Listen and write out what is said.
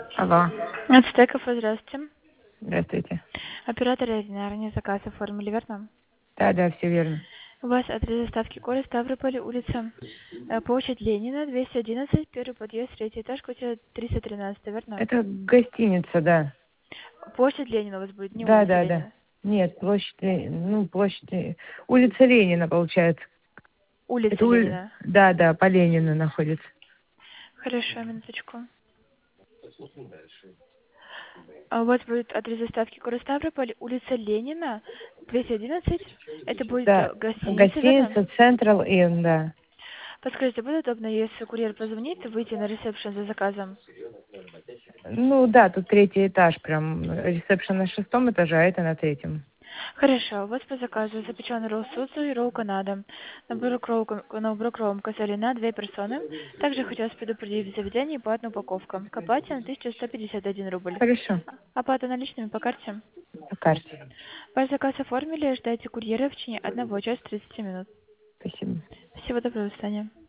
Алло, От Стеков, здравствуйте. здравствуйте. Оператор ранее заказ оформили, верно? Да, да, все верно. У вас адрес доставки город Ставрополь, улица площадь Ленина, 211, первый подъезд, третий этаж, квартира 313, верно? Это гостиница, да. Площадь Ленина у вас будет, не Да, улица да, да. Ленина. Нет, площадь, улица Ленина, получается. Улица Это Ленина. да, да, по Ленину находится. Хорошо, минуточку. А у вас будет адрес доставки город Ставрополь, улица Ленина, 211. Это будет Да, гостиница, верно? гостиница Central Inn, да. Подскажите, будет удобно, если курьер позвонит, выйти на ресепшн за заказом? Ну да, тут третий этаж, прям ресепшн на 6 этаже, а это на 3. Хорошо, у вас по заказу запеченный ролл с соусом и ролл канадом. Набор кровом косали на 2 персоны. Также хочу вас предупредить в заведении платная упаковка. К оплате на 1151 рубль. Хорошо, Оплата наличными по карте. по карте. Ваш заказ оформили, ждайте курьера в течение 1 часа 30 минут. Спасибо. Всего доброго, до свидания.